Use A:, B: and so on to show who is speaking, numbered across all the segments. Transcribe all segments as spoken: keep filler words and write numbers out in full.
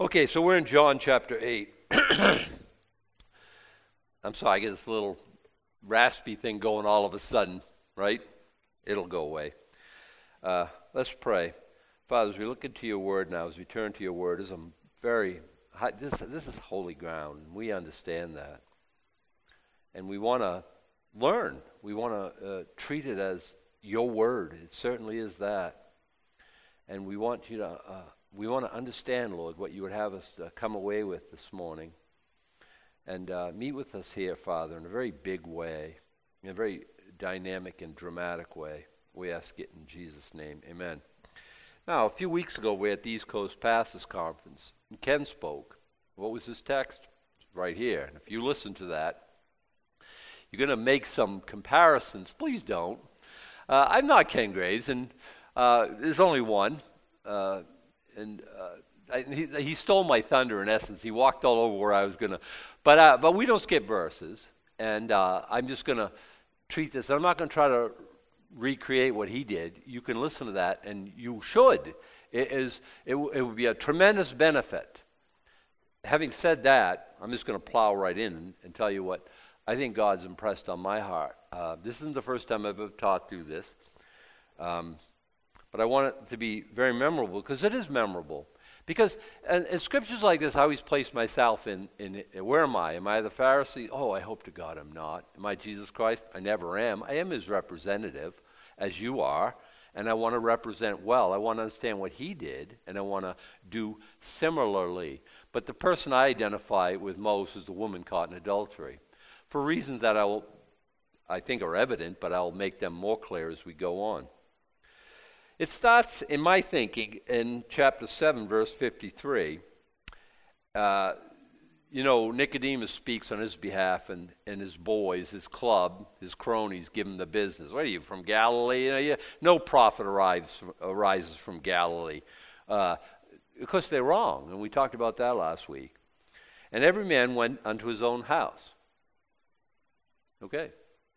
A: Okay, so we're in John chapter eight. I'm sorry, I get this little raspy thing going all of a sudden, right? It'll go away. Uh, let's pray. Father, as we look into your word now, as we turn to your word, this is a very, high, this, this is holy ground, and we understand that. And we want to learn. We want to uh, treat it as your word. It certainly is that. And we want you to, uh, we want to understand, Lord, what you would have us uh, come away with this morning. And uh, meet with us here, Father, in a very big way, in a very dynamic and dramatic way. We ask it in Jesus' name. Amen. Now, a few weeks ago, we were at the East Coast Pastors Conference, and Ken spoke. What was his text? Right here. And if you listen to that, you're going to make some comparisons. Please don't. Uh, I'm not Ken Graves, and uh, there's only one. Uh, and uh, I, he, he stole my thunder, in essence. He walked all over where I was going to. But uh, but we don't skip verses. And uh, I'm just going to treat this. I'm not going to try to recreate what he did. You can listen to that, and you should. It is. It, it would be a tremendous benefit. Having said that, I'm just going to plow right in and, and tell you what I think God's impressed on my heart. Uh, this isn't the first time I've ever taught through this. Um, but I want it to be very memorable, because it is memorable. Because in, in scriptures like this, I always place myself in, in, in, where am I? Am I the Pharisee? Oh, I hope to God I'm not. Am I Jesus Christ? I never am. I am his representative, as you are, and I want to represent well. I want to understand what he did, and I want to do similarly. But the person I identify with most is the woman caught in adultery, for reasons that I will, I think are evident, but I'll make them more clear as we go on. It starts, in my thinking, in chapter seven, verse fifty-three. Uh, you know, Nicodemus speaks on his behalf, and, and his boys, his club, his cronies give him the business. What are you, from Galilee? You know, you, no prophet arrives, arises from Galilee. Uh, because they're wrong, and we talked about that last week. And every man went unto his own house. Okay.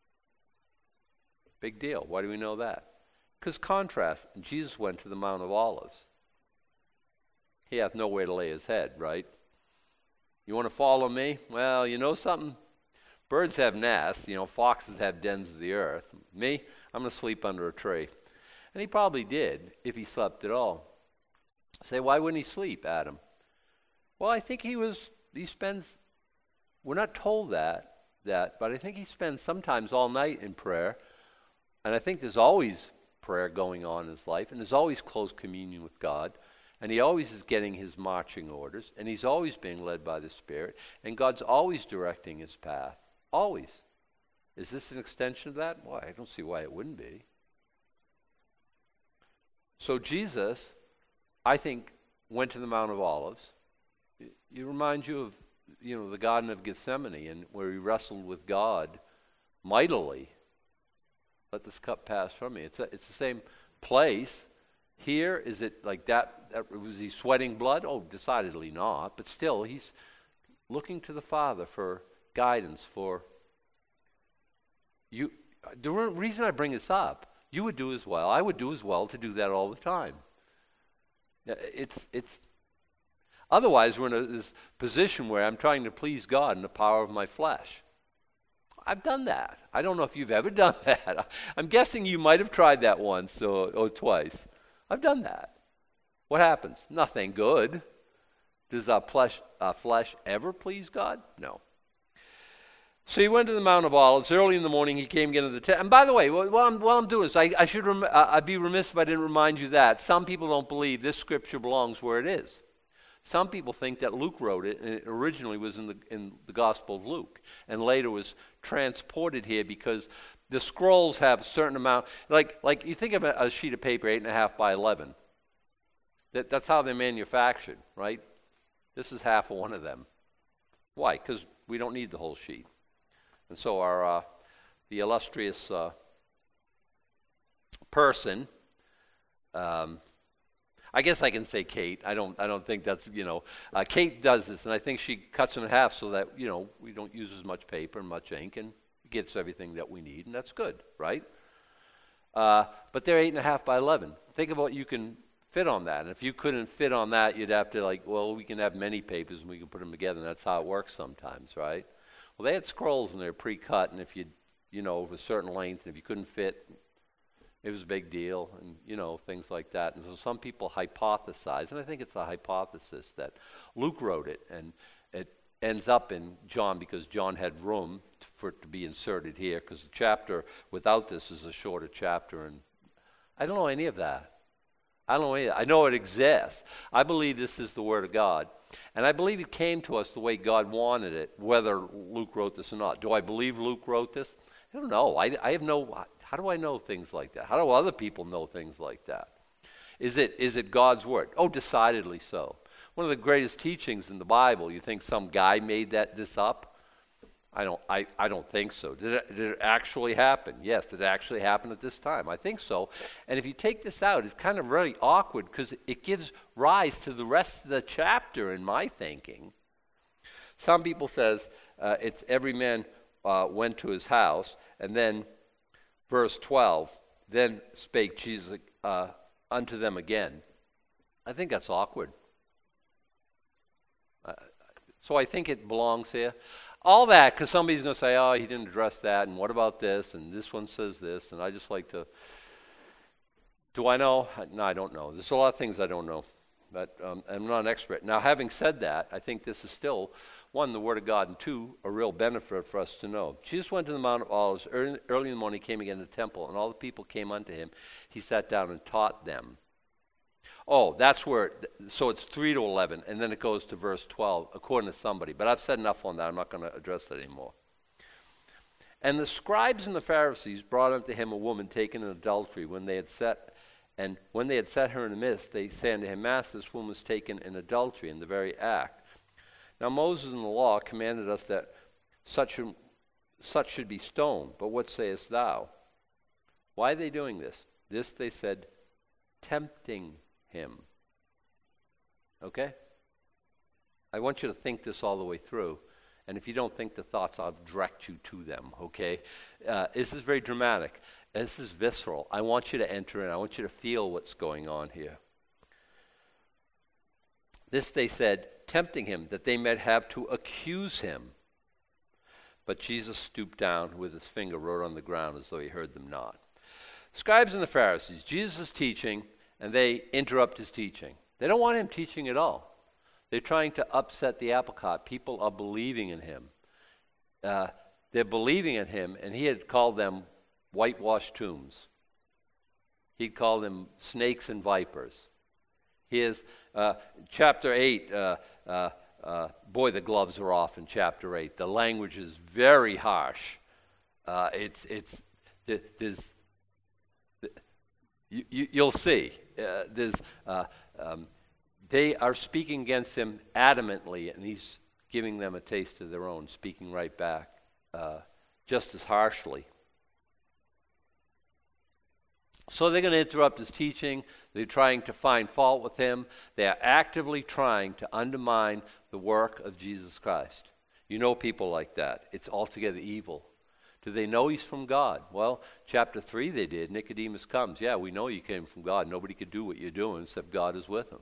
A: Big deal. Why do we know that? Because contrast, Jesus went to the Mount of Olives. He hath nowhere to lay his head, right? You want to follow me? Well, you know something? Birds have nests, you know, foxes have dens of the earth. Me, I'm going to sleep under a tree. And he probably did, if he slept at all. Say, why wouldn't he sleep, Adam? Well, I think he was, he spends, we're not told that, that, but I think he spends sometimes all night in prayer. And I think there's always prayer going on in his life, and there's always close communion with God, and he always is getting his marching orders, and he's always being led by the Spirit, and God's always directing his path. Always. Is this an extension of that? Why? I don't see why it wouldn't be. So Jesus, I think, went to the Mount of Olives. It, it reminds you of, you know, the Garden of Gethsemane, and where he wrestled with God mightily. Let this cup pass from me. It's a, it's the same place. Here, is it like that, that? Was he sweating blood? Oh, decidedly not. But still, he's looking to the Father for guidance. For you, the reason I bring this up, you would do as well. I would do as well to do that all the time. It's it's. Otherwise, we're in a, this position where I'm trying to please God in the power of my flesh. I've done that. I don't know if you've ever done that. I'm guessing you might have tried that once or, or twice. I've done that. What happens? Nothing good. Does our flesh, our flesh ever please God? No. So he went to the Mount of Olives. Early in the morning, he came again to the tent. And by the way, while I'm, while I'm doing this, I, I should rem- I'd be remiss if I didn't remind you that some people don't believe this scripture belongs where it is. Some people think that Luke wrote it, and it originally was in the in the Gospel of Luke, and later was transported here because the scrolls have a certain amount. Like like you think of a, a sheet of paper, eight and a half by eleven. That that's how they're manufactured, right? This is half of one of them. Why? Because we don't need the whole sheet. And so our uh, the illustrious uh, person. Um, I guess I can say Kate. I don't. I don't think that's you know. Uh, Kate does this, and I think she cuts it in half so that you know we don't use as much paper and much ink, and gets everything that we need, and that's good, right? Uh, but they're eight and a half by eleven. Think of what you can fit on that. And if you couldn't fit on that, you'd have to like, well, we can have many papers and we can put them together, and that's how it works sometimes, right? Well, they had scrolls and they're pre-cut, and if you, you know, of a certain length, and if you couldn't fit, it was a big deal, and, you know, things like that. And so some people hypothesize, and I think it's a hypothesis, that Luke wrote it, and it ends up in John because John had room t- for it to be inserted here, because the chapter without this is a shorter chapter, and I don't know any of that. I don't know any of that. I know it exists. I believe this is the Word of God, and I believe it came to us the way God wanted it, whether Luke wrote this or not. Do I believe Luke wrote this? I don't know. I, I have no... How do I know things like that? How do other people know things like that? Is it is it God's Word? Oh, decidedly so. One of the greatest teachings in the Bible. You think some guy made that this up? I don't. I, I don't think so. Did it, did it actually happen? Yes. Did it actually happen at this time? I think so. And if you take this out, it's kind of really awkward because it gives rise to the rest of the chapter. In my thinking, some people says uh, it's every man uh, went to his house, and then. Verse twelve, then spake Jesus uh, unto them again. I think that's awkward. Uh, so I think it belongs here. All that, because somebody's going to say, oh, he didn't address that, and what about this, and this one says this, and I just like to, do I know? No, I don't know. There's a lot of things I don't know, but um, I'm not an expert. Now, having said that, I think this is still one, the Word of God, and two, a real benefit for us to know. Jesus went to the Mount of Olives. Early, early in the morning, he came again to the temple, and all the people came unto him. He sat down and taught them. Oh, that's where, it, so it's three to eleven, and then it goes to verse twelve, according to somebody. But I've said enough on that. I'm not going to address that anymore. And the scribes and the Pharisees brought unto him a woman taken in adultery. When they had set, and when they had set her in the midst, they say unto him, Master, this woman was taken in adultery in the very act. Now Moses in the law commanded us that such, a, such should be stoned. But what sayest thou? Why are they doing this? This, they said, tempting him. Okay? I want you to think this all the way through. And if you don't think the thoughts, I'll direct you to them. Okay? Uh, this is very dramatic. This is visceral. I want you to enter in. I want you to feel what's going on here. This, they said, tempting him, that they might have to accuse him. But Jesus stooped down, with his finger wrote on the ground as though he heard them not. Scribes and the Pharisees, Jesus is teaching, and they interrupt his teaching. They don't want him teaching at all. They're trying to upset the apple cart. People are believing in him. Uh, they're believing in him, and he had called them whitewashed tombs. He'd called them snakes and vipers. He is, uh, chapter eight, uh, uh, uh, boy, the gloves are off in chapter eight. The language is very harsh. Uh, it's, it's, there's, you, you, you'll see. Uh, there's, uh, um, they are speaking against him adamantly, and he's giving them a taste of their own, speaking right back, uh, just as harshly. So they're going to interrupt his teaching. They're trying to find fault with him. They are actively trying to undermine the work of Jesus Christ. You know people like that. It's altogether evil. Do they know he's from God? Well, chapter three they did. Nicodemus comes. Yeah, we know you came from God. Nobody could do what you're doing except God is with him.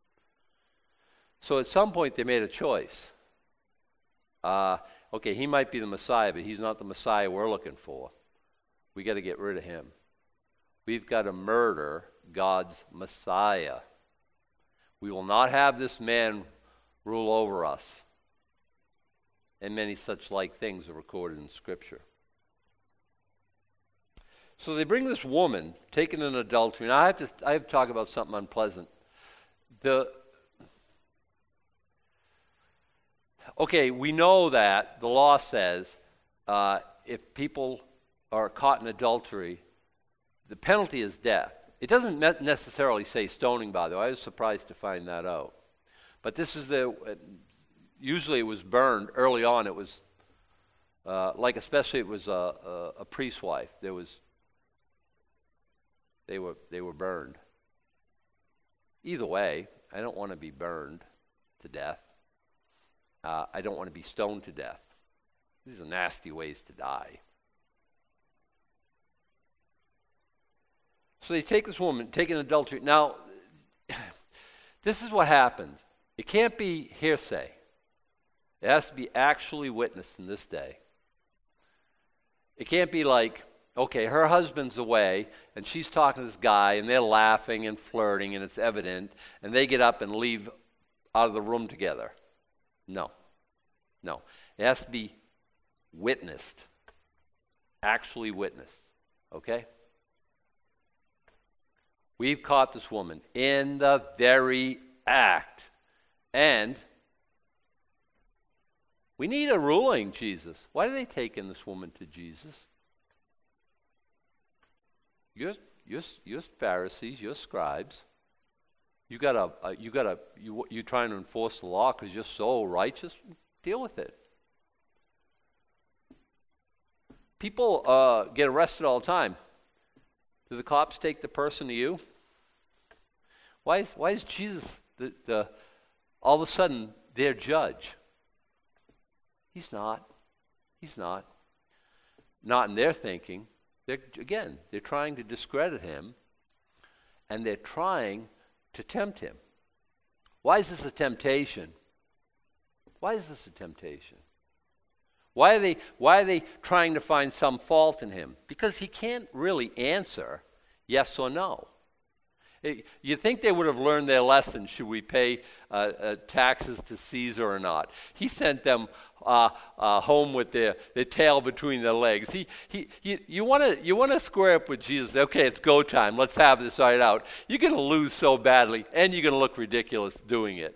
A: So at some point they made a choice. Uh, okay, he might be the Messiah, but he's not the Messiah we're looking for. We got to get rid of him. We've got to murder God's Messiah. We will not have this man rule over us. And many such like things are recorded in Scripture. So they bring this woman taken in adultery. Now I have to I have to talk about something unpleasant. The okay, we know that the law says uh, if people are caught in adultery, the penalty is death. It doesn't necessarily say stoning, by the way. I was surprised to find that out. But this is the, usually it was burned. Early on it was, uh, like especially it was a, a, a priest's wife. There was, they were, they were burned. Either way, I don't want to be burned to death. Uh, I don't want to be stoned to death. These are nasty ways to die. So they take this woman, take an adultery. Now, This is what happens. It can't be hearsay. It has to be actually witnessed in this day. It can't be like, okay, her husband's away, and she's talking to this guy, and they're laughing and flirting, and it's evident, and they get up and leave out of the room together. No. No. It has to be witnessed. Actually witnessed. Okay? We've caught this woman in the very act. And we need a ruling, Jesus. Why are they taking this woman to Jesus? You're, you're, you're Pharisees, you're scribes. You got a, uh, you got a, you, you're trying to enforce the law because you're so righteous. Deal with it. People uh, get arrested all the time. Do the cops take the person to you? Why is, why is Jesus the, the, all of a sudden their judge? He's not. He's not. Not in their thinking. They're, again, they're trying to discredit him, and they're trying to tempt him. Why is this a temptation? Why is this a temptation? Why are they, why are they trying to find some fault in him? Because he can't really answer yes or no. It, you think they would have learned their lesson, should we pay uh, uh, taxes to Caesar or not? He sent them uh, uh, home with their, their tail between their legs. He, he, he, you want to you want to square up with Jesus. Okay, it's go time. Let's have this right out. You're going to lose so badly, and you're going to look ridiculous doing it.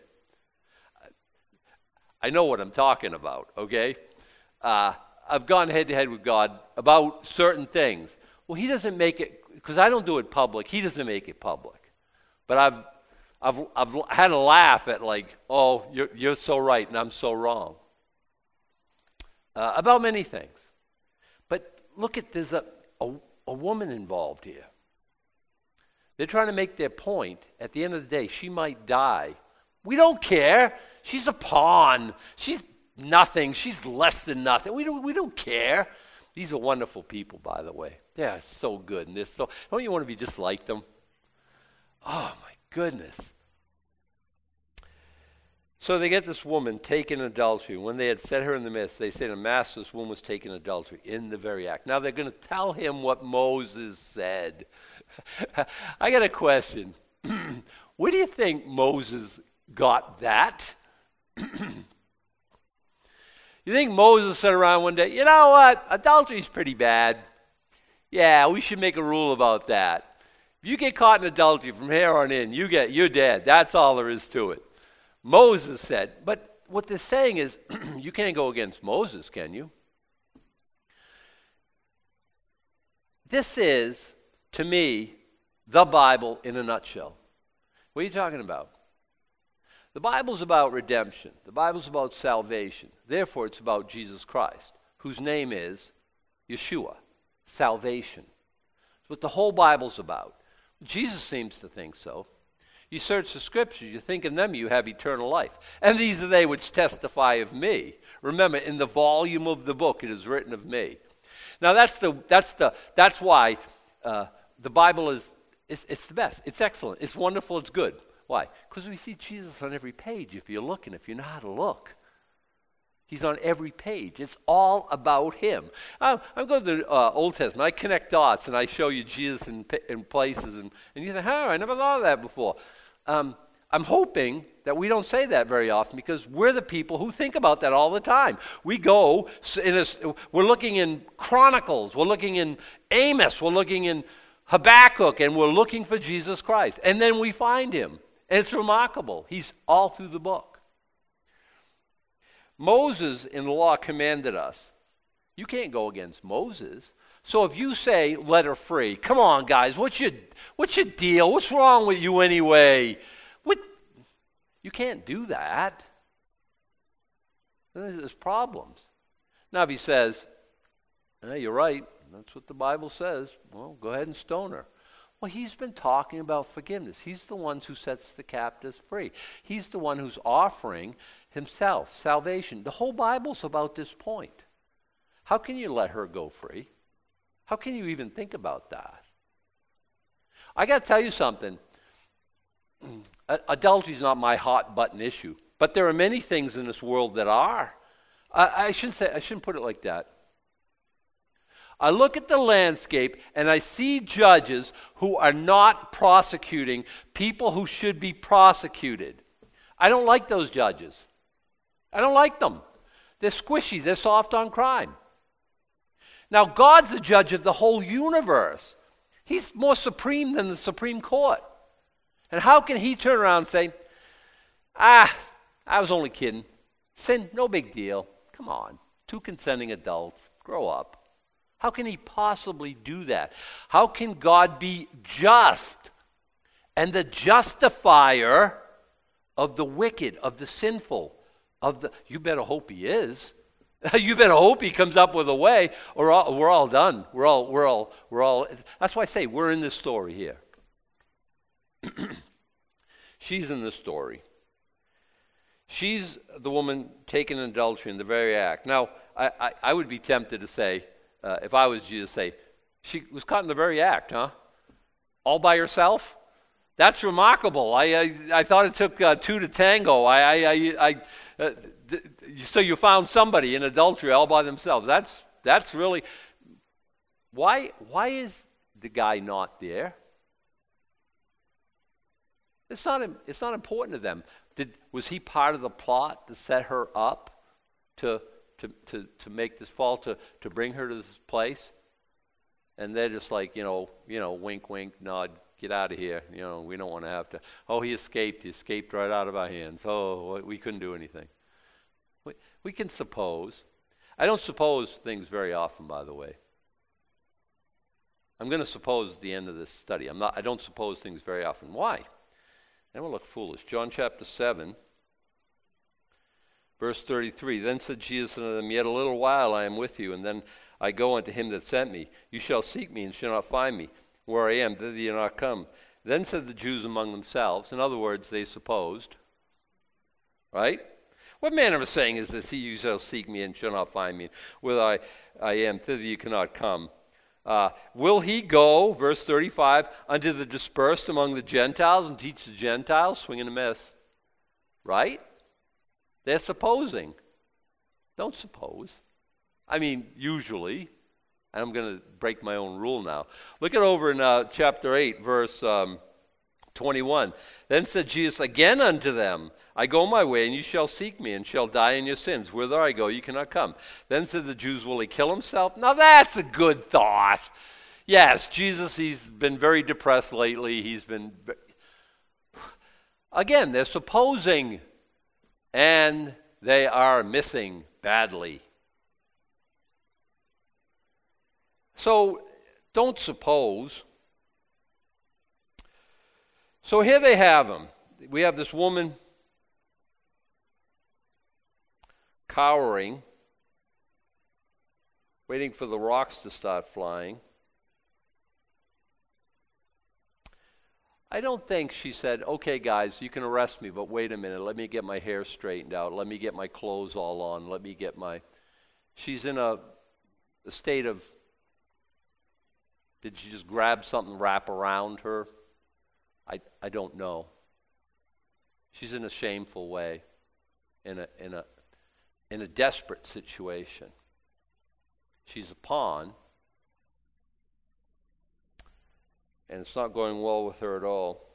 A: I know what I'm talking about, okay? Uh, I've gone head-to-head with God about certain things. Well, he doesn't make it, because I don't do it public, he doesn't make it public. But I've I've I've had a laugh at like, oh, you're you're so right and I'm so wrong. Uh, about many things. But look at, there's a, a, a woman involved here. They're trying to make their point. At the end of the day, she might die. We don't care. She's a pawn. She's nothing. She's less than nothing. We don't we don't care. These are wonderful people, by the way. They're so good. And they're so, don't you want to be just like them? Oh, my goodness. So they get this woman taken in adultery. When they had set her in the midst, they said, Master, this woman was taken in adultery in the very act. Now they're going to tell him what Moses said. I got a question. Where do you think Moses got that? You think Moses sat around one day, you know what, adultery's pretty bad. Yeah, we should make a rule about that. If you get caught in adultery from here on in, you get, you're dead. That's all there is to it. Moses said, but what they're saying is, you can't go against Moses, can you? This is, to me, the Bible in a nutshell. What are you talking about? The Bible's about redemption. The Bible's about salvation. Therefore, it's about Jesus Christ, whose name is Yeshua, salvation. That's what the whole Bible's about. Jesus seems to think so. You search the Scriptures, you think in them you have eternal life. And these are they which testify of me. Remember, in the volume of the book it is written of me. Now that's the that's the that's why uh, the Bible is it's, it's the best. It's excellent. It's wonderful. It's good. Why? Because we see Jesus on every page if you look and if you know how to look. He's on every page. It's all about him. I'm, I'm going to the uh, Old Testament. I connect dots and I show you Jesus in, in places. And, and you think, oh, I never thought of that before. Um, I'm hoping that we don't say that very often because we're the people who think about that all the time. We go, in a, we're looking in Chronicles. We're looking in Amos. We're looking in Habakkuk. And we're looking for Jesus Christ. And then we find him. And it's remarkable. He's all through the book. Moses in the law commanded us. You can't go against Moses. So if you say, let her free, come on, guys, what's your, what's your deal? What's wrong with you anyway? What? You can't do that. There's problems. Now if he says, hey, you're right, that's what the Bible says, well, go ahead and stone her. Well, he's been talking about forgiveness. He's the one who sets the captives free. He's the one who's offering himself, salvation. The whole Bible's about this point. How can you let her go free? How can you even think about that? I got to tell you something. Uh, adultery is not my hot button issue, but there are many things in this world that are. I, I shouldn't say. I shouldn't put it like that. I look at the landscape and I see judges who are not prosecuting people who should be prosecuted. I don't like those judges. I don't like them. They're squishy. They're soft on crime. Now, God's the judge of the whole universe. He's more supreme than the Supreme Court. And how can he turn around and say, ah, I was only kidding. Sin, no big deal. Come on. Two consenting adults. Grow up. How can he possibly do that? How can God be just and the justifier of the wicked, of the sinful, of the, you better hope he is. You better hope he comes up with a way, or all, we're all done. We're all, we're all, we're all, that's why I say we're in this story here. She's in this story. She's the woman taken in adultery in the very act. Now, I, I, I would be tempted to say, uh, if I was Jesus, say, she was caught in the very act, huh? All by herself? That's remarkable. I I, I thought it took uh, two to tango. I I, I, I uh, th- so you found somebody in adultery all by themselves. That's that's really why why is the guy not there? It's not it's not important to them. Did was he part of the plot to set her up to to to to make this fall to to bring her to this place? And they're just like, you know, you know, wink, wink, nod. Get out of here. You know, we don't want to have to. Oh, he escaped. He escaped right out of our hands. Oh, we couldn't do anything. We, we can suppose. I don't suppose things very often, by the way. I'm going to suppose at the end of this study. I'm not. I don't suppose things very often. Why? That will look foolish. John chapter seven, verse thirty-three. Then said Jesus unto them, Yet a little while I am with you, and then I go unto him that sent me. You shall seek me, and shall not find me. Where I am, thither ye not come. Then said the Jews among themselves, in other words, they supposed, right? What manner of a saying is this? He you shall seek me and shall not find me. Where I, I am, thither ye cannot come. Uh, will he go, verse thirty-five, unto the dispersed among the Gentiles and teach the Gentiles? Swing and a miss. Right? They're supposing. Don't suppose. I mean, usually. And I'm going to break my own rule now. Look at over in uh, chapter eight, verse um, twenty-one. Then said Jesus again unto them, I go my way, and you shall seek me, and shall die in your sins. Whither I go, you cannot come. Then said the Jews, will he kill himself? Now that's a good thought. Yes, Jesus, he's been very depressed lately. He's been... Again, they're supposing, and they are missing badly. So, don't suppose. So here they have him. We have this woman cowering, waiting for the rocks to start flying. I don't think she said, okay, guys, you can arrest me, but wait a minute. Let me get my hair straightened out. Let me get my clothes all on. Let me get my... She's in a, a state of... Did she just grab something, wrap around her? I, I don't know. She's in a shameful way, in a, in a, in a desperate situation. She's a pawn, and it's not going well with her at all.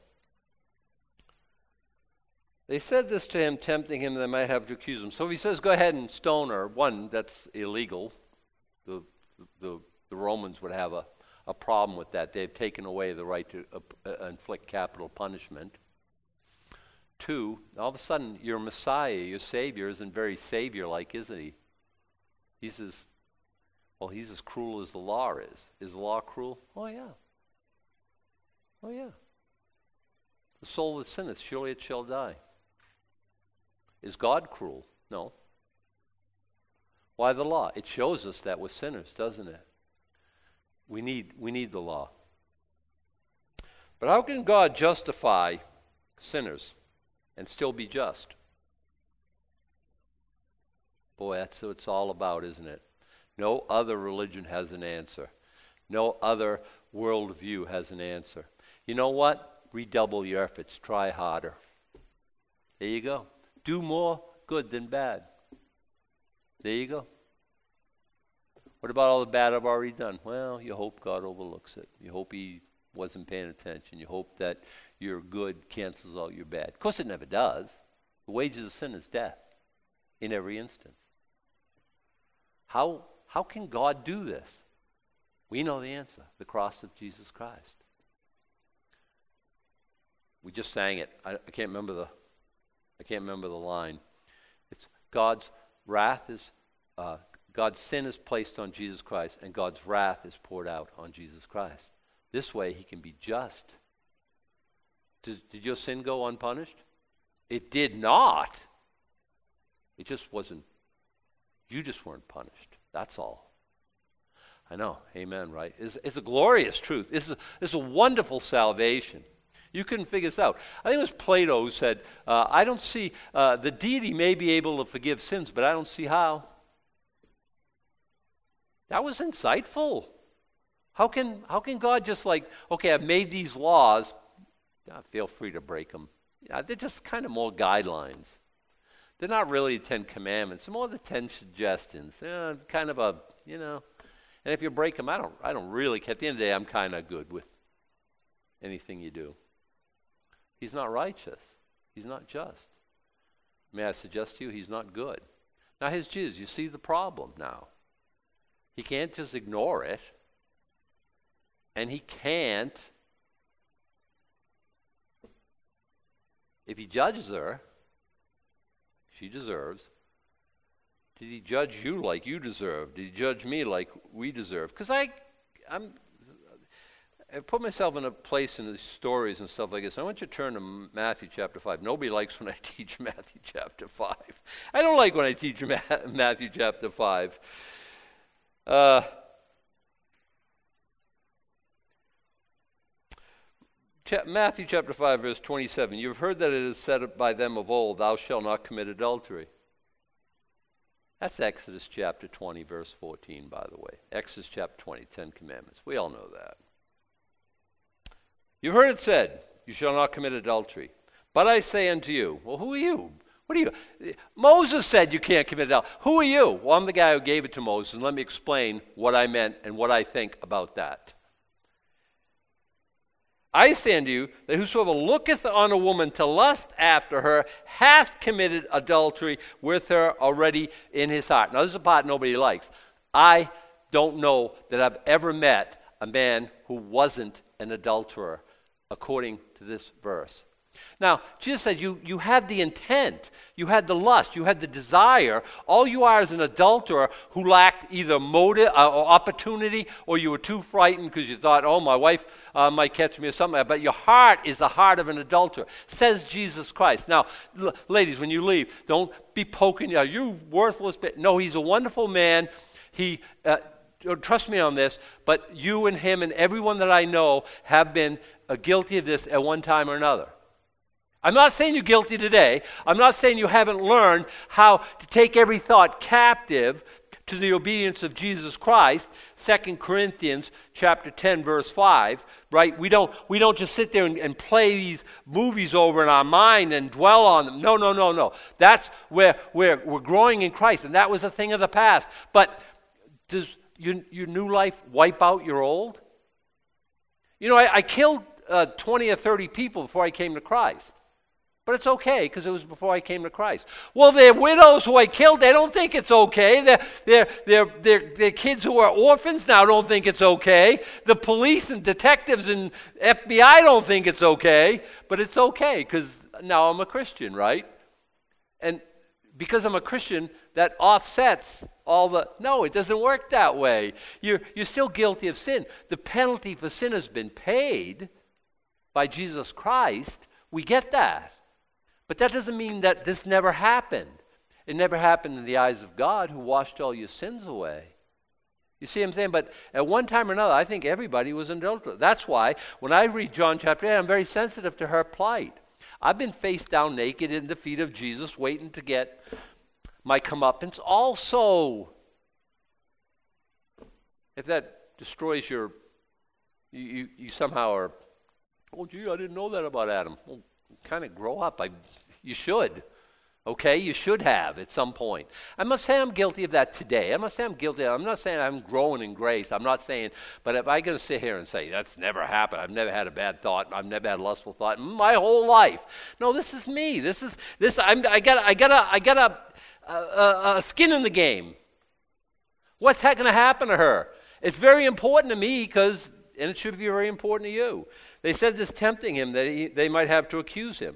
A: They said this to him, tempting him that they might have to accuse him. So he says, go ahead and stone her. One, that's illegal. The, the, the Romans would have a a problem with that. They've taken away the right to uh, uh, inflict capital punishment. Two, all of a sudden, your Messiah, your Savior, isn't very Savior-like, isn't he? He's as, well, he's as cruel as the law is. Is the law cruel? Oh, yeah. Oh, yeah. The soul that sinneth, surely it shall die. Is God cruel? No. Why the law? It shows us that we're sinners, doesn't it? We need we need the law. But how can God justify sinners and still be just? Boy, that's what it's all about, isn't it? No other religion has an answer. No other worldview has an answer. You know what? redouble your efforts. Try harder. There you go. Do more good than bad. There you go. What about all the bad I've already done? Well, you hope God overlooks it. You hope he wasn't paying attention. You hope that your good cancels out your bad. Of course, it never does. The wages of sin is death in every instance. How, how can God do this? We know the answer, the cross of Jesus Christ. We just sang it. I, I can't remember the I can't remember the line. It's God's wrath is uh, God's sin is placed on Jesus Christ, and God's wrath is poured out on Jesus Christ. This way he can be just. Did, did your sin go unpunished? It did not. It just wasn't. You just weren't punished. That's all. I know. Amen, right? It's, it's a glorious truth. It's a, it's a wonderful salvation. You couldn't figure this out. I think it was Plato who said, uh, I don't see, uh, the deity may be able to forgive sins, but I don't see how. That was insightful. How can, how can God just like, okay, I've made these laws, yeah, feel free to break them. Yeah, they're just kind of more guidelines. They're not really the Ten Commandments. They're more the Ten Suggestions. Yeah, kind of a, you know. And if you break them, I don't, I don't really care. At the end of the day, I'm kind of good with anything you do. He's not righteous. He's not just. May I suggest to you, he's not good. Now, here's Jesus. You see the problem now. He can't just ignore it. And he can't, if he judges her, she deserves, did he judge you like you deserve? Did he judge me like we deserve? Because I, I'm, I put myself in a place in these stories and stuff like this. I want you to turn to Matthew chapter five. Nobody likes when I teach Matthew chapter five. I don't like when I teach Matthew chapter five. Uh, Matthew chapter five, verse twenty-seven. You've heard that it is said by them of old, thou shalt not commit adultery. That's Exodus chapter twenty, verse fourteen, by the way. Exodus chapter twenty, Ten Commandments. We all know that. You've heard it said, you shall not commit adultery. But I say unto you, well, who are you? What are you? Moses said you can't commit adultery. Who are you? Well, I'm the guy who gave it to Moses, and let me explain what I meant and what I think about that. I say unto you that whosoever looketh on a woman to lust after her hath committed adultery with her already in his heart. Now, this is a part nobody likes. I don't know that I've ever met a man who wasn't an adulterer, according to this verse. Now, Jesus said you, you had the intent, you had the lust, you had the desire. All you are is an adulterer who lacked either motive uh, or opportunity, or you were too frightened because you thought, oh, my wife uh, might catch me or something. But your heart is the heart of an adulterer, says Jesus Christ. Now, l- ladies, when you leave, don't be poking, you, you worthless bit. No, he's a wonderful man. He... Uh, Trust me on this, but you and him and everyone that I know have been uh, guilty of this at one time or another. I'm not saying you're guilty today. I'm not saying you haven't learned how to take every thought captive to the obedience of Jesus Christ. Second Corinthians chapter ten, verse five, right? We don't, we don't just sit there and, and play these movies over in our mind and dwell on them. No, no, no, no. That's where we're, we're growing in Christ, and that was a thing of the past. But does Your, your new life wipe out your old? You know, I, I killed uh, twenty or thirty people before I came to Christ. But it's okay because it was before I came to Christ. Well, they're widows who I killed. They don't think it's okay. They're, they're, they're, they're, they're kids who are orphans now don't think it's okay. The police and detectives and F B I don't think it's okay. But it's okay because now I'm a Christian, right? And because I'm a Christian, that offsets all the, no, it doesn't work that way. You're, you're still guilty of sin. The penalty for sin has been paid by Jesus Christ. We get that. But that doesn't mean that this never happened. It never happened in the eyes of God, who washed all your sins away. You see what I'm saying? But at one time or another, I think everybody was an adulterer. That's why when I read John chapter eight, I'm very sensitive to her plight. I've been face down naked in the feet of Jesus, waiting to get my comeuppance also. If that destroys your, you, you, you somehow are Oh, gee, I didn't know that about Adam. Well, kind of grow up. I, you should. Okay, you should have at some point. I'm not saying I'm guilty of that today. I'm not saying I'm guilty. I'm not saying I'm growing in grace. I'm not saying, but if I'm going to sit here and say, that's never happened, I've never had a bad thought, I've never had a lustful thought in my whole life. No, this is me. This is, this, I'm, I got I got a, I got a, a, a, a skin in the game. What's going to happen to her? It's very important to me because, and it should be very important to you. They said this tempting him that he, they might have to accuse him.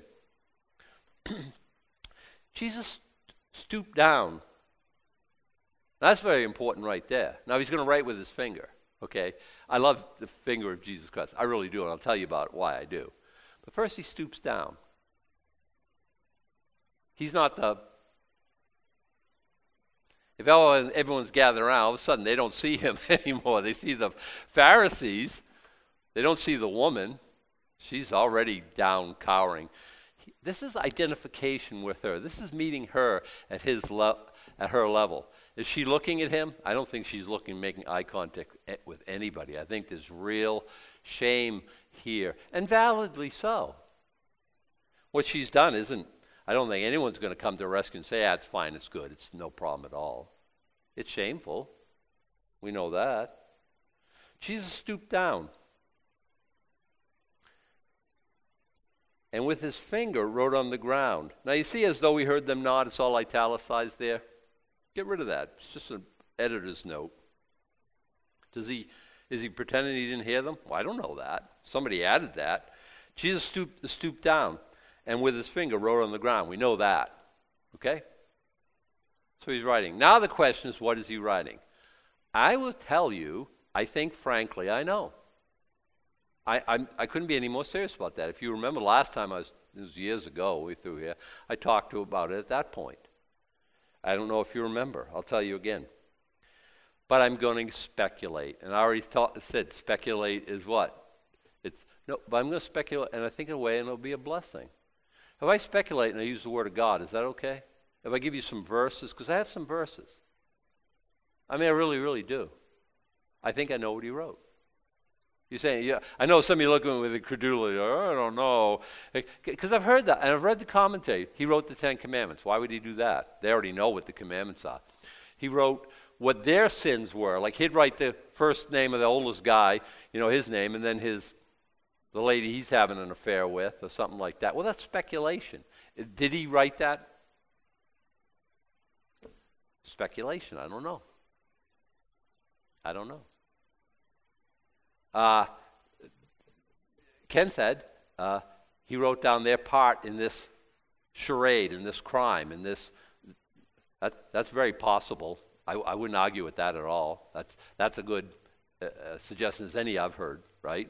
A: Jesus stooped down. That's very important right there. Now he's going to write with his finger, okay? I love the finger of Jesus Christ. I really do, and I'll tell you about why I do. But first he stoops down. He's not the... If everyone's gathered around, all of a sudden they don't see him anymore. They see the Pharisees. They don't see the woman. She's already down, cowering. This is identification with her. This is meeting her at his le- at her level. Is she looking at him? I don't think she's looking, making eye contact with anybody. I think there's real shame here, and validly so. What she's done isn't, I don't think anyone's going to come to her rescue and say, ah, it's fine, it's good, it's no problem at all. It's shameful. We know that. Jesus stooped down. And with his finger wrote on the ground. Now you see, as though we heard them nod, it's all italicized there. Get rid of that. It's just an editor's note. Does he, is he pretending he didn't hear them? Well, I don't know that. Somebody added that. Jesus stooped, stooped down and with his finger wrote on the ground. We know that. Okay? So he's writing. Now the question is, what is he writing? I will tell you, I think frankly I know. I, I I couldn't be any more serious about that. If you remember last time I was, it was years ago, we through here, I talked to about it at that point. I don't know if you remember. I'll tell you again. But I'm going to speculate. And I already thought, said speculate is what? It's no, but I'm going to speculate, and I think in a way, and it'll be a blessing. If I speculate and I use the word of God, is that okay? If I give you some verses, because I have some verses. I mean, I really, really do. I think I know what he wrote. You're saying, yeah, I know some of you look at me with incredulity, oh, I don't know. Because I've heard that, and I've read the commentary. He wrote the Ten Commandments. Why would he do that? They already know what the commandments are. He wrote what their sins were. Like he'd write the first name of the oldest guy, you know, his name, and then his the lady he's having an affair with, or something like that. Well, that's speculation. Did he write that? Speculation, I don't know. I don't know. Uh, Ken said uh, he wrote down their part in this charade, in this crime, in this. That, that's very possible. I, I wouldn't argue with that at all. That's that's a good uh, suggestion as any I've heard, right?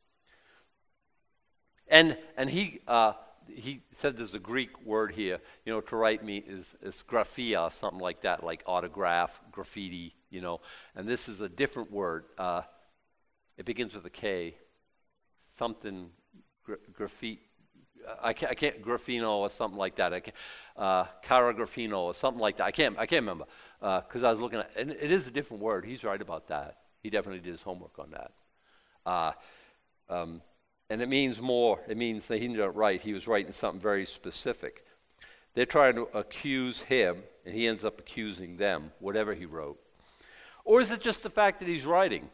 A: And and he uh, he said there's a Greek word here. You know, to write me is is graphia, something like that, like autograph, graffiti. You know, and this is a different word. Uh, It begins with a K, something, gra- graffiti, I can't, I can't, graffino or something like that. I can't, uh, caragraffino or something like that. I can't, I can't remember because uh, I was looking at, and it is a different word. He's right about that. He definitely did his homework on that. Uh, um, and it means more. It means that he didn't write. He was writing something very specific. They're trying to accuse him, and he ends up accusing them, whatever he wrote. Or is it just the fact that he's writing?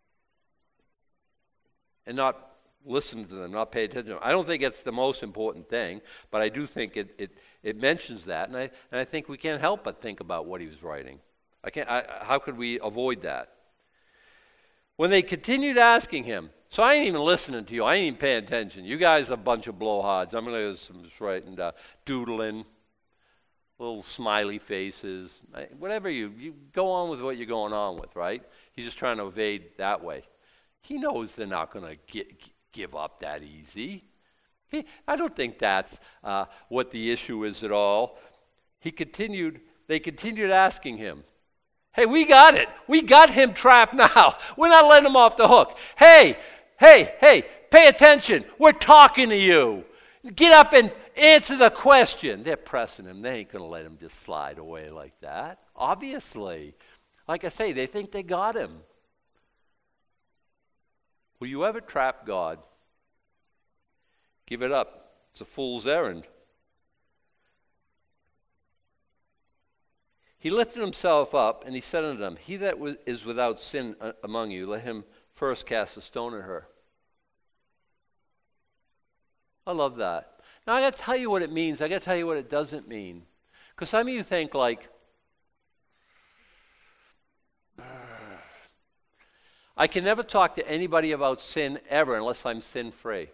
A: And not listen to them, not pay attention to them. I don't think it's the most important thing, but I do think it it, it mentions that, and I and I think we can't help but think about what he was writing. I can't. I, how could we avoid that? When they continued asking him, so I ain't even listening to you. I ain't even paying attention. You guys are a bunch of blowhards. I'm going to just writing down, doodling, little smiley faces, whatever you you go on with what you're going on with, right? He's just trying to evade that way. He knows they're not going to give up that easy. He, I don't think that's uh, what the issue is at all. He continued, they continued asking him, hey, we got it. We got him trapped now. We're not letting him off the hook. Hey, hey, hey, pay attention. We're talking to you. Get up and answer the question. They're pressing him. They ain't going to let him just slide away like that. Obviously. Like I say, they think they got him. Will you ever trap God? Give it up. It's a fool's errand. He lifted himself up, and he said unto them, He that is without sin among you, let him first cast a stone at her. I love that. Now, I got to tell you what it means. I got to tell you what it doesn't mean. Because some of you think like, I can never talk to anybody about sin ever unless I'm sin-free.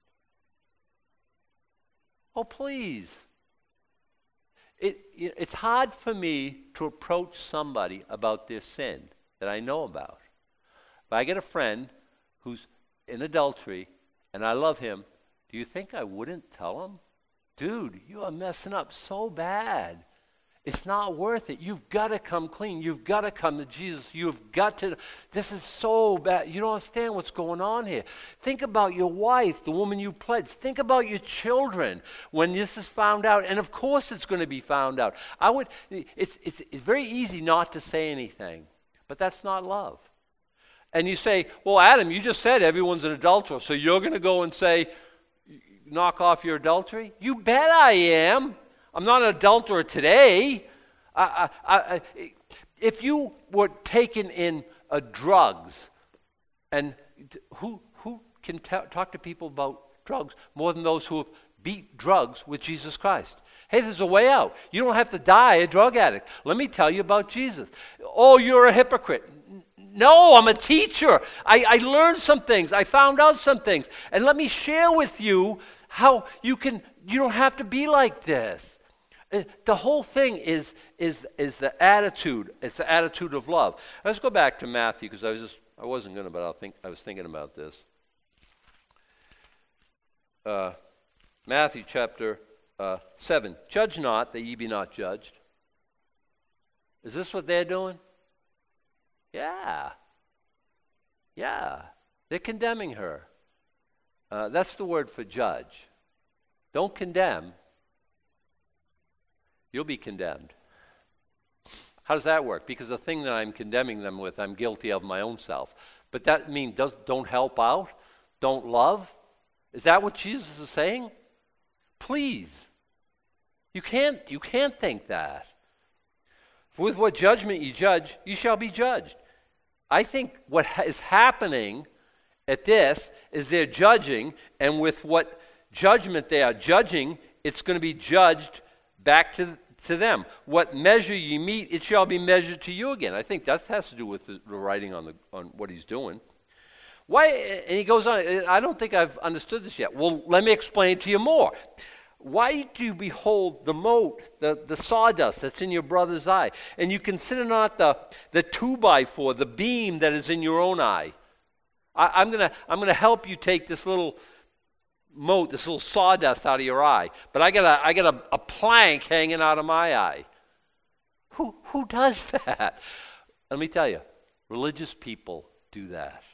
A: Oh, please. It, it's hard for me to approach somebody about their sin that I know about. If I get a friend who's in adultery and I love him, do you think I wouldn't tell him? Dude, you are messing up so bad. It's not worth it. You've got to come clean. You've got to come to Jesus. You've got to. This is so bad. You don't understand what's going on here. Think about your wife, the woman you pledged. Think about your children when this is found out. And of course it's going to be found out. I would. It's, it's, it's very easy not to say anything. But that's not love. And you say, well, Adam, you just said everyone's an adulterer. So you're going to go and say, knock off your adultery? You bet I am. I'm not an adulterer today. I, I, I, if you were taken in uh, drugs, and who who can t- talk to people about drugs more than those who have beat drugs with Jesus Christ? Hey, there's a way out. You don't have to die a drug addict. Let me tell you about Jesus. Oh, you're a hypocrite. No, I'm a teacher. I, I learned some things. I found out some things. And let me share with you how you can, you don't have to be like this. The whole thing is is is the attitude. It's the attitude of love. Let's go back to Matthew, because I was just I wasn't going to, but I think I was thinking about this. Uh, Matthew chapter uh, seven. Judge not that ye be not judged. Is this what they're doing? Yeah. Yeah. They're condemning her. Uh, that's the word for judge. Don't condemn. You'll be condemned. How does that work? Because the thing that I'm condemning them with, I'm guilty of my own self. But that means does, don't help out? Don't love? Is that what Jesus is saying? Please. You can't, you can't think that. For with what judgment you judge, you shall be judged. I think what ha- is happening at this is they're judging, and with what judgment they are judging, it's going to be judged back to to them. What measure you meet, it shall be measured to you again. I think that has to do with the, the writing on the on what he's doing. Why? And he goes on. I don't think I've understood this yet. Well, let me explain to you more. Why do you behold the mote, the, the sawdust that's in your brother's eye, and you consider not the the two by four, the beam that is in your own eye? I, I'm gonna I'm gonna help you take this little mote, this little sawdust out of your eye, but I got a I got a, a plank hanging out of my eye. Who who does that? Let me tell you, religious people do that.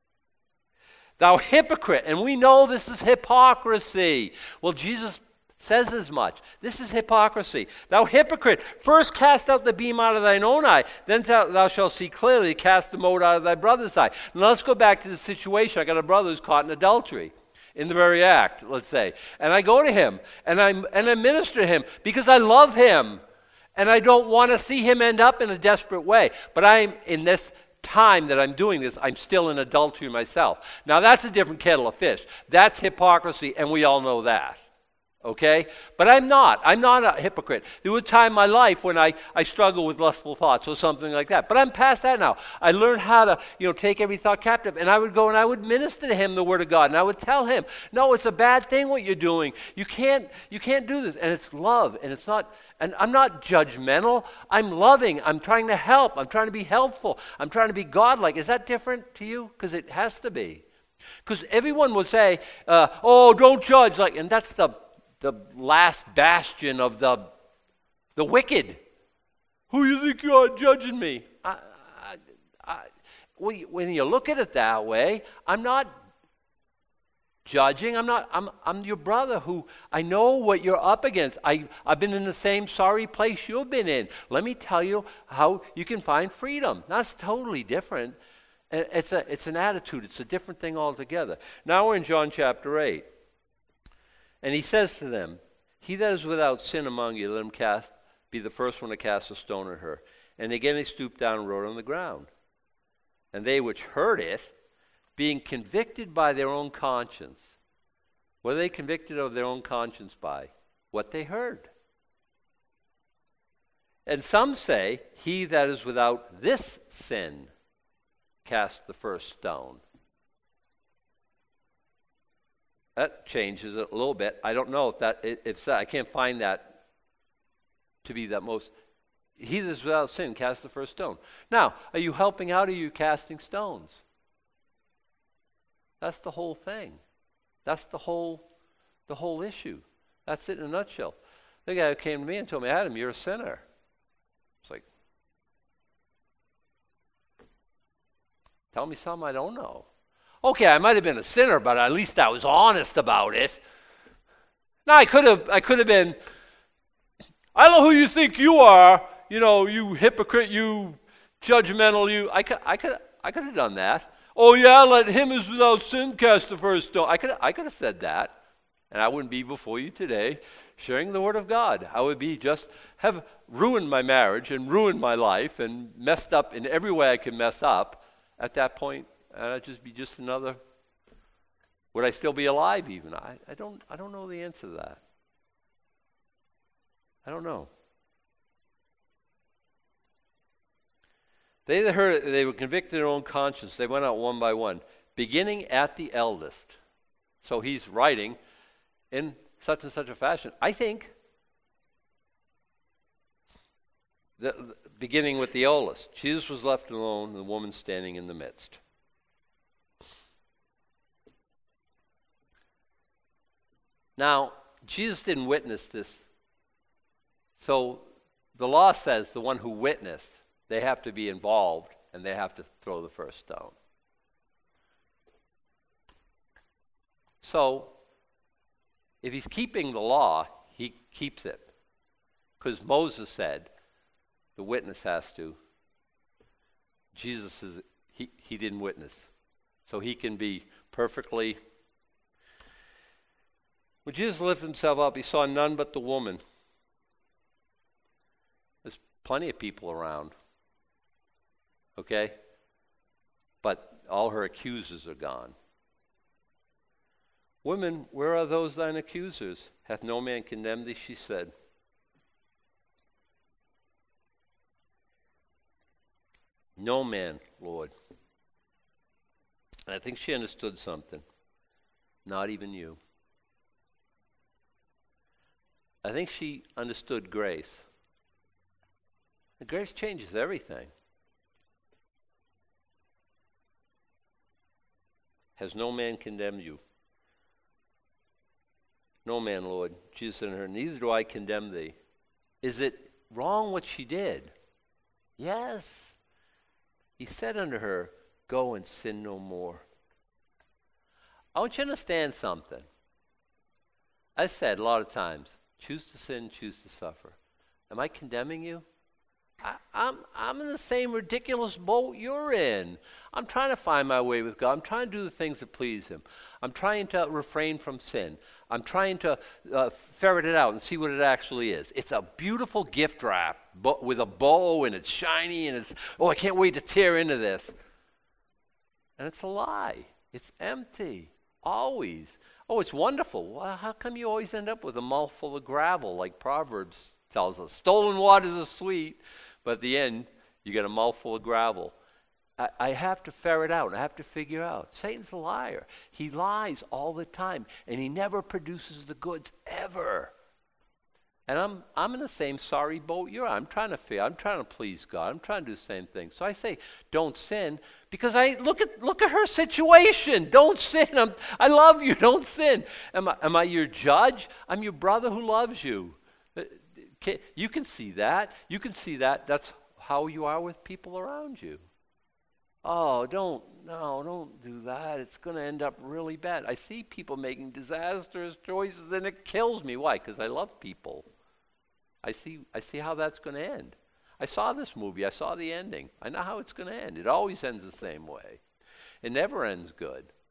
A: Thou hypocrite, and we know this is hypocrisy. Well, Jesus says as much. This is hypocrisy. Thou hypocrite, first cast out the beam out of thine own eye, then thou shalt see clearly, cast the mote out of thy brother's eye. Now let's go back to the situation. I got a brother who's caught in adultery. In the very act, let's say. And I go to him, and I and I minister to him because I love him. And I don't want to see him end up in a desperate way. But I'm, in this time that I'm doing this, I'm still in adultery myself. Now that's a different kettle of fish. That's hypocrisy, and we all know that. Okay? But I'm not. I'm not a hypocrite. There was a time in my life when I, I struggled with lustful thoughts or something like that. But I'm past that now. I learned how to, you know, take every thought captive. And I would go and I would minister to him the Word of God. And I would tell him, no, it's a bad thing what you're doing. You can't, you can't do this. And it's love. And it's not, and I'm not judgmental. I'm loving. I'm trying to help. I'm trying to be helpful. I'm trying to be godlike. Is that different to you? Because it has to be. Because everyone will say, uh, oh, don't judge. Like, and that's the the last bastion of the the wicked. Who you think you are judging me? I, I, I, when you look at it that way, I'm not judging. I'm not. I'm. I'm your brother who I know what you're up against. I. I've been in the same sorry place you've been in. Let me tell you how you can find freedom. That's totally different. It's a. It's an attitude. It's a different thing altogether. Now we're in John chapter eight. And he says to them, he that is without sin among you, let him cast, be the first one to cast a stone at her. And again he stooped down and wrote on the ground. And they which heard it, being convicted by their own conscience. What are they convicted of their own conscience by? What they heard. And some say, he that is without this sin, cast the first stone. That changes it a little bit. I don't know if that, it's that, I can't find that to be that most, he that is without sin, cast the first stone. Now, are you helping out or are you casting stones? That's the whole thing. That's the whole, the whole issue. That's it in a nutshell. The guy who came to me and told me, Adam, you're a sinner. It's like, tell me something I don't know. Okay, I might have been a sinner, but at least I was honest about it. Now I could have, I could have been, I don't know who you think you are, you know, you hypocrite, you judgmental, you. I could, I could, I could have done that. Oh yeah, let him who is without sin cast the first stone. I could, I could have said that, and I wouldn't be before you today sharing the word of God. I would be just have ruined my marriage and ruined my life and messed up in every way I could mess up at that point. And I'd just be just another, would I still be alive even? I, I don't I don't know the answer to that. I don't know. They that heard it, they were convicted in their own conscience. They went out one by one, beginning at the eldest. So he's writing in such and such a fashion. I think, the, the, beginning with the oldest. Jesus was left alone, the woman standing in the midst. Now, Jesus didn't witness this. So the law says the one who witnessed, they have to be involved and they have to throw the first stone. So if he's keeping the law, he keeps it. Because Moses said the witness has to. Jesus is he, he didn't witness. So he can be perfectly. When Jesus lifted himself up, he saw none but the woman. There's plenty of people around. Okay? But all her accusers are gone. Women, where are those thine accusers? Hath no man condemned thee? She said. No man, Lord. And I think she understood something. Not even you. I think she understood grace. And grace changes everything. Has no man condemned you? No man, Lord. Jesus said to her, neither do I condemn thee. Is it wrong what she did? Yes. He said unto her, go and sin no more. I want you to understand something. I said a lot of times, choose to sin, choose to suffer. Am I condemning you? I, I'm, I'm in the same ridiculous boat you're in. I'm trying to find my way with God. I'm trying to do the things that please Him. I'm trying to refrain from sin. I'm trying to uh, ferret it out and see what it actually is. It's a beautiful gift wrap but with a bow, and it's shiny, and it's, oh, I can't wait to tear into this. And it's a lie. It's empty. Always. Oh, it's wonderful. Well, how come you always end up with a mouthful of gravel, like Proverbs tells us? Stolen waters are sweet, but at the end, you get a mouthful of gravel. I, I have to ferret out. I have to figure out. Satan's a liar. He lies all the time, and he never produces the goods, ever. And I'm I'm in the same sorry boat you're on. I'm trying to figure. I'm trying to please God. I'm trying to do the same thing. So I say, don't sin, because I look at look at her situation. Don't sin. I'm, I love you. Don't sin. Am I am I your judge? I'm your brother who loves you. You can see that. You can see that. That's how you are with people around you. Oh, don't, no, don't do that. It's going to end up really bad. I see people making disastrous choices, and it kills me. Why? Because I love people. I see I see how that's going to end. I saw this movie. I saw the ending. I know how it's going to end. It always ends the same way. It never ends good.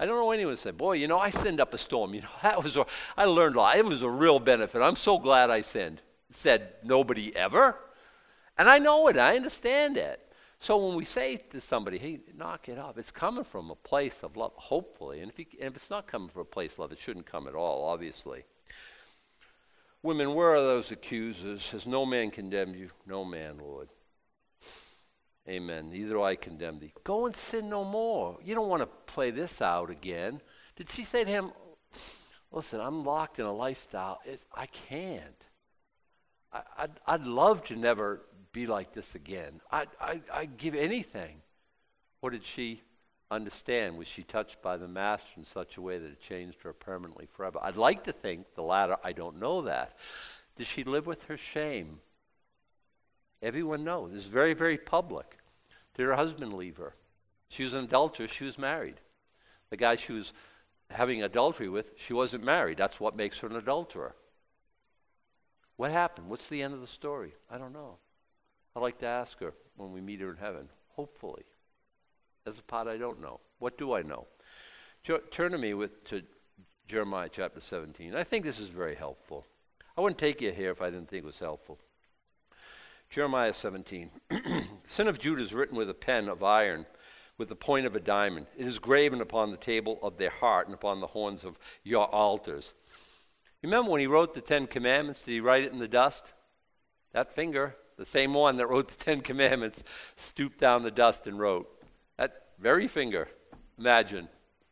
A: I don't know anyone who said, boy, you know, I sinned up a storm. You know, that was a, I learned a lot. It was a real benefit. I'm so glad I sinned. Said nobody ever. And I know it. I understand it. So when we say to somebody, hey, knock it off, it's coming from a place of love, hopefully. And if, you, and if it's not coming from a place of love, it shouldn't come at all, obviously. Women, where are those accusers? Has no man condemned you? No man, Lord. Amen. Neither do I condemn thee. Go and sin no more. You don't want to play this out again. Did she say to him, listen, I'm locked in a lifestyle. It, I can't. I, I'd, I'd love to never be like this again. I, I, I'd give anything. What did she understand? Was she touched by the Master in such a way that it changed her permanently forever? I'd like to think the latter. I don't know that. Did she live with her shame? Everyone knows. It's very, very public. Did her husband leave her? She was an adulteress. She was married. The guy she was having adultery with, she wasn't married. That's what makes her an adulterer. What happened? What's the end of the story? I don't know. I'd like to ask her when we meet her in heaven. Hopefully. That's a part I don't know. What do I know? Turn to me with to Jeremiah chapter seventeen. I think this is very helpful. I wouldn't take you here if I didn't think it was helpful. Jeremiah seventeen. Sin of Judah is written with a pen of iron, with the point of a diamond. It is graven upon the table of their heart and upon the horns of your altars. Remember when he wrote the Ten Commandments, did he write it in the dust? That finger, the same one that wrote the Ten Commandments, stooped down the dust and wrote. That very finger, imagine.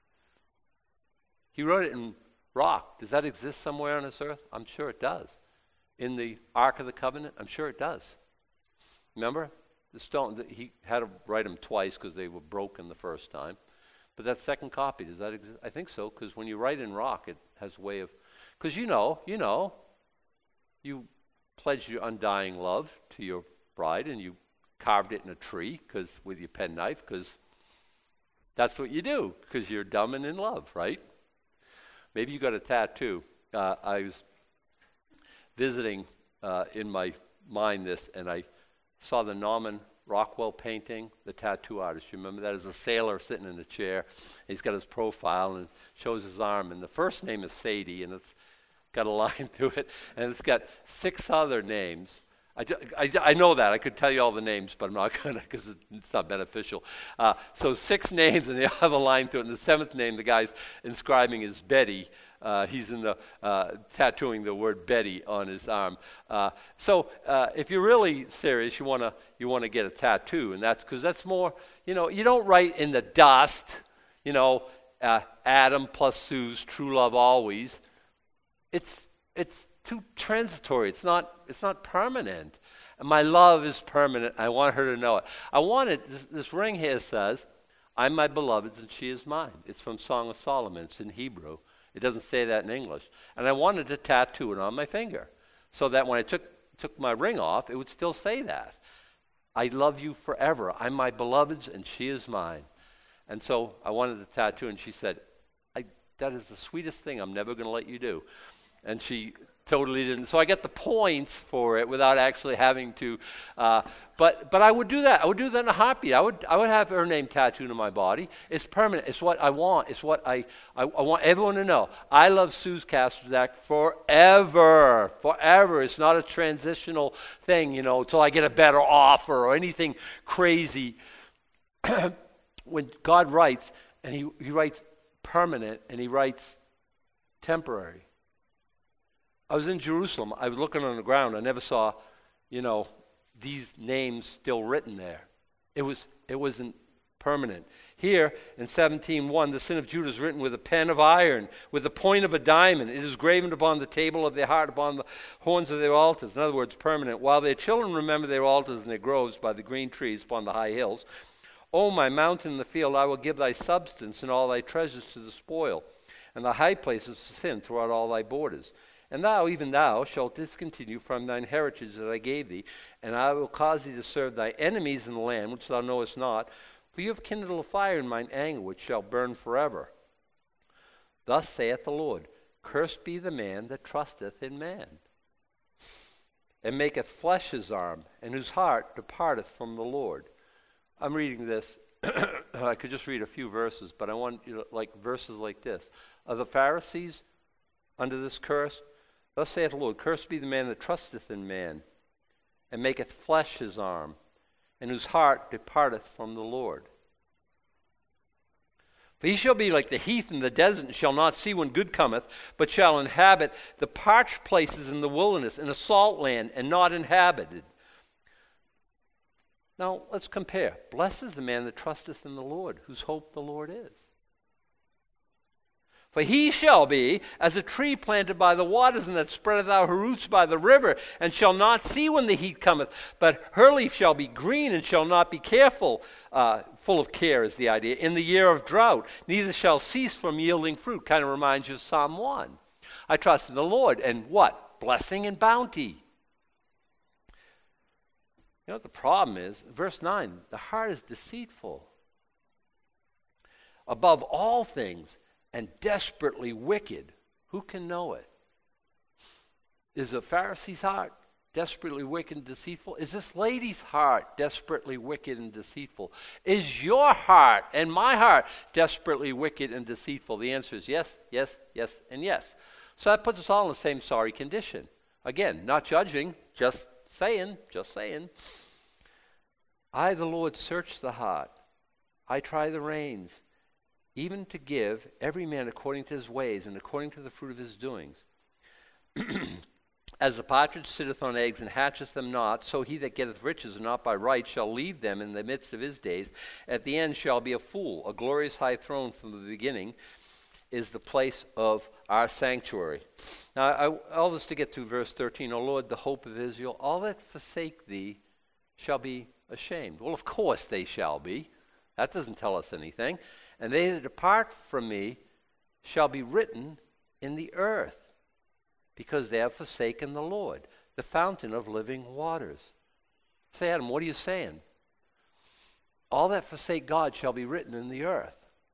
A: He wrote it in rock. Does that exist somewhere on this earth? I'm sure it does. In the Ark of the Covenant? I'm sure it does. Remember? The stone, he had to write them twice because they were broken the first time. But that second copy, does that exist? I think so, because when you write in rock, it has a way of, because you know, you know, you pledged your undying love to your bride and you carved it in a tree because with your penknife, because that's what you do, because you're dumb and in love, right? Maybe you got a tattoo. Uh, I was visiting uh, in my mind this, and I saw the Norman Rockwell painting, the tattoo artist. You remember that? As a sailor sitting in a chair. He's got his profile and shows his arm, and the first name is Sadie, and it's got a line through it, and it's got six other names. I, I, I know that. I could tell you all the names, but I'm not going to because it's not beneficial. Uh, so six names, and they all have a line to it. And the seventh name, the guy's inscribing is Betty. Uh, he's in the uh, tattooing the word Betty on his arm. Uh, so uh, if you're really serious, you want to you want to get a tattoo, and that's because that's more. You know, you don't write in the dust. You know, uh, Adam plus Sue's true love always. It's it's too transitory. It's not it's not permanent. And my love is permanent. I want her to know it. I want it. This, this ring here says, "I'm my beloved's and she is mine." It's from Song of Solomon. It's in Hebrew. It doesn't say that in English. And I wanted to tattoo it on my finger so that when I took took my ring off, it would still say that. I love you forever. I'm my beloved's and she is mine. And so I wanted the tattoo, and she said, I, that is the sweetest thing I'm never going to let you do. And she totally didn't. So I get the points for it without actually having to. Uh, but but I would do that. I would do that in a heartbeat. I would I would have her name tattooed on my body. It's permanent. It's what I want. It's what I I, I want everyone to know. I love Suze Kasperzak forever, forever. It's not a transitional thing, you know, until I get a better offer or anything crazy. When God writes, and he, he writes permanent, and he writes temporary. I was in Jerusalem. I was looking on the ground. I never saw, you know, these names still written there. It was it wasn't permanent. Here in seventeen one, the sin of Judah is written with a pen of iron, with the point of a diamond. It is graven upon the table of their heart, upon the horns of their altars. In other words, permanent. While their children remember their altars and their groves by the green trees upon the high hills. O my mountain in the field, I will give thy substance and all thy treasures to the spoil, and the high places to sin throughout all thy borders. And thou, even thou, shalt discontinue from thine heritage that I gave thee, and I will cause thee to serve thy enemies in the land which thou knowest not, for you have kindled a fire in mine anger, which shall burn forever. Thus saith the Lord, Cursed be the man that trusteth in man, and maketh flesh his arm, and whose heart departeth from the Lord. I'm reading this I could just read a few verses, but I want you to like verses like this. Are the Pharisees under this curse? Thus saith the Lord, cursed be the man that trusteth in man, and maketh flesh his arm, and whose heart departeth from the Lord. For he shall be like the heath in the desert, and shall not see when good cometh, but shall inhabit the parched places in the wilderness, in a salt land, and not inhabited. Now, let's compare. Blessed is the man that trusteth in the Lord, whose hope the Lord is. For he shall be as a tree planted by the waters, and that spreadeth out her roots by the river, and shall not see when the heat cometh, but her leaf shall be green, and shall not be careful, uh, full of care is the idea, in the year of drought, neither shall cease from yielding fruit. Kind of reminds you of Psalm one. I trust in the Lord, and what? Blessing and bounty. You know what the problem is? Verse nine, the heart is deceitful above all things and desperately wicked. Who can know it? Is the Pharisee's heart desperately wicked and deceitful? Is this lady's heart desperately wicked and deceitful? Is your heart and my heart desperately wicked and deceitful? The answer is yes, yes, yes, and yes. So that puts us all in the same sorry condition. Again, not judging, just saying, just saying. I, the Lord, search the heart. I try the reins, even to give every man according to his ways and according to the fruit of his doings. As the partridge sitteth on eggs and hatcheth them not, so he that getteth riches and not by right shall leave them in the midst of his days. At the end shall be a fool. A glorious high throne from the beginning is the place of our sanctuary. Now, I, all this to get to verse thirteen. O Lord, the hope of Israel, all that forsake thee shall be ashamed. Well, of course they shall be. That doesn't tell us anything. And they that depart from me shall be written in the earth, because they have forsaken the Lord, the fountain of living waters. Say, Adam, what are you saying? All that forsake God shall be written in the earth,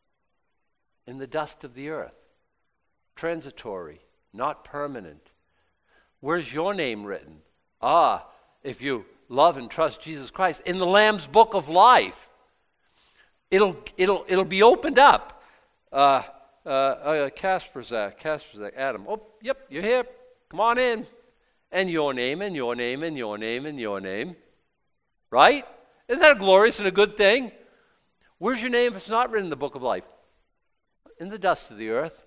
A: in the dust of the earth. Transitory, not permanent. Where's your name written? Ah, if you love and trust Jesus Christ, in the Lamb's book of life. It'll it'll it'll be opened up. Uh, uh, uh, Casper's that, Casper's that, Adam. Oh, yep, you're here. Come on in. And your name, and your name, and your name, and your name. Right? Isn't that glorious and a good thing? Where's your name if it's not written in the book of life? In the dust of the earth.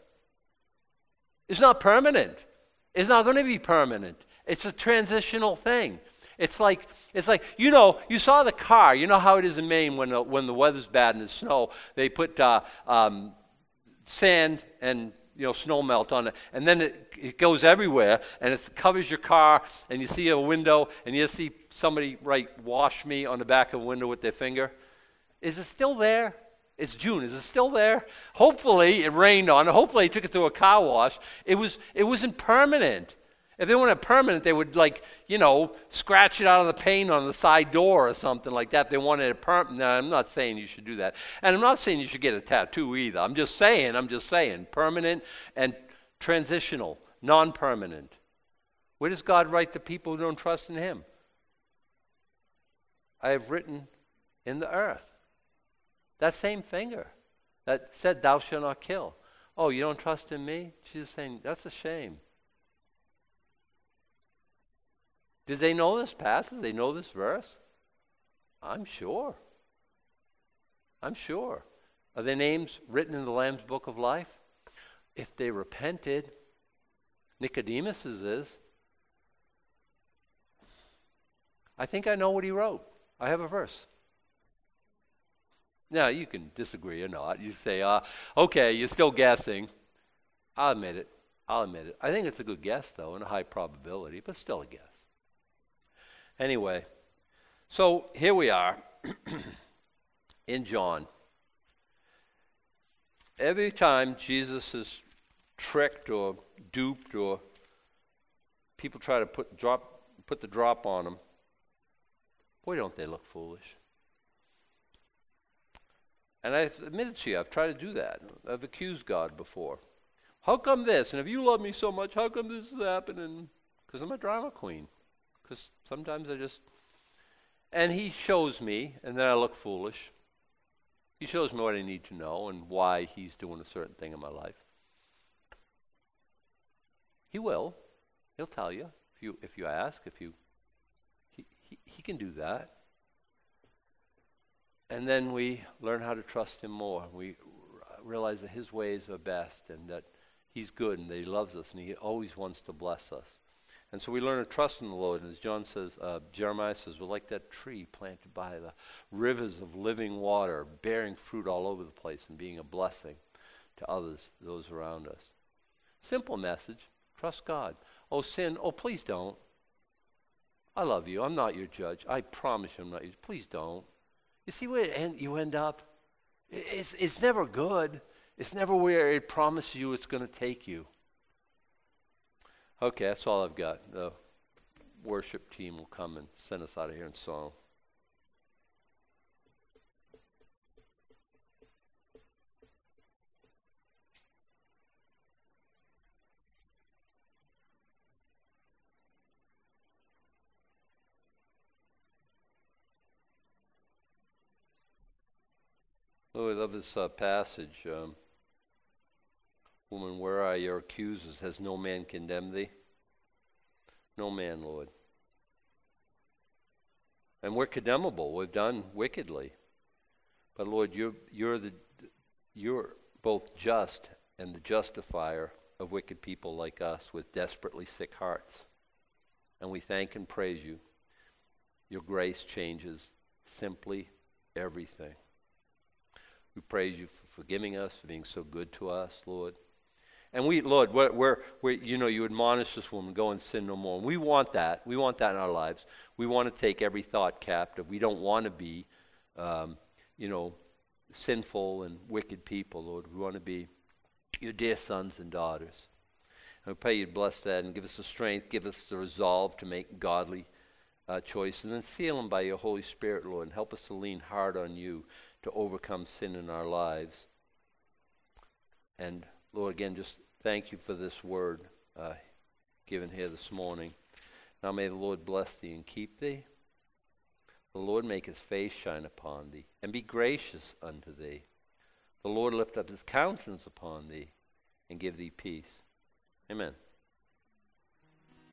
A: It's not permanent. It's not going to be permanent. It's a transitional thing. It's like, it's like, you know, you saw the car. You know how it is in Maine when the, when the weather's bad and there's snow. They put uh, um, sand and, you know, snow melt on it. And then it, it goes everywhere and it covers your car. And you see a window and you see somebody write, wash me on the back of a window with their finger. Is it still there? It's June. Is it still there? Hopefully it rained on it. Hopefully they took it through a car wash. It was, it wasn't permanent. If they wanted it permanent, they would, like, you know, scratch it out of the paint on the side door or something like that. They wanted it permanent. Now, I'm not saying you should do that. And I'm not saying you should get a tattoo either. I'm just saying, I'm just saying, permanent and transitional, non-permanent. Where does God write the people who don't trust in him? I have written in the earth. That same finger that said, thou shalt not kill. Oh, you don't trust in me? She's saying, that's a shame. Did they know this passage? Did they know this verse? I'm sure. I'm sure. Are their names written in the Lamb's book of life? If they repented, Nicodemus's is. I think I know what he wrote. I have a verse. Now, you can disagree or not. You say, uh, okay, you're still guessing. I'll admit it. I'll admit it. I think it's a good guess, though, and a high probability, but still a guess. Anyway, so here we are in John. Every time Jesus is tricked or duped or people try to put drop put the drop on him, boy, don't they look foolish. And I admit it to you, I've tried to do that. I've accused God before. How come this? And if you love me so much, how come this is happening? Because I'm a drama queen. Because sometimes I just, and he shows me, and then I look foolish. He shows me what I need to know and why he's doing a certain thing in my life. He will. He'll tell you if you if you ask, if you he, he, he can do that. And then we learn how to trust him more. We r- realize that his ways are best and that he's good and that he loves us and he always wants to bless us. And so we learn to trust in the Lord. And as John says, uh, Jeremiah says, we're like that tree planted by the rivers of living water, bearing fruit all over the place and being a blessing to others, those around us. Simple message. Trust God. Oh, sin, oh, please don't. I love you. I'm not your judge. I promise you I'm not your judge. Please don't. You see where end, you end up? It's, it's never good. It's never where it promises you it's going to take you. Okay, that's all I've got. The worship team will come and send us out of here in song. Lord, I love this uh, passage. Um, Woman, where are your accusers? Has no man condemned thee? No man, Lord. And we're condemnable. We've done wickedly. But Lord, you're, you're, the, you're both just and the justifier of wicked people like us with desperately sick hearts. And we thank and praise you. Your grace changes simply everything. We praise you for forgiving us, for being so good to us, Lord. And we, Lord, we're, we're, we're, you know, you admonish this woman, go and sin no more. And we want that. We want that in our lives. We want to take every thought captive. We don't want to be, um, you know, sinful and wicked people, Lord. We want to be your dear sons and daughters. And we pray you'd bless that and give us the strength, give us the resolve to make godly uh, choices. And then seal them by your Holy Spirit, Lord, and help us to lean hard on you to overcome sin in our lives. And Lord, again, just thank you for this word uh, given here this morning. Now may the Lord bless thee and keep thee. The Lord make his face shine upon thee and be gracious unto thee. The Lord lift up his countenance upon thee and give thee peace. Amen.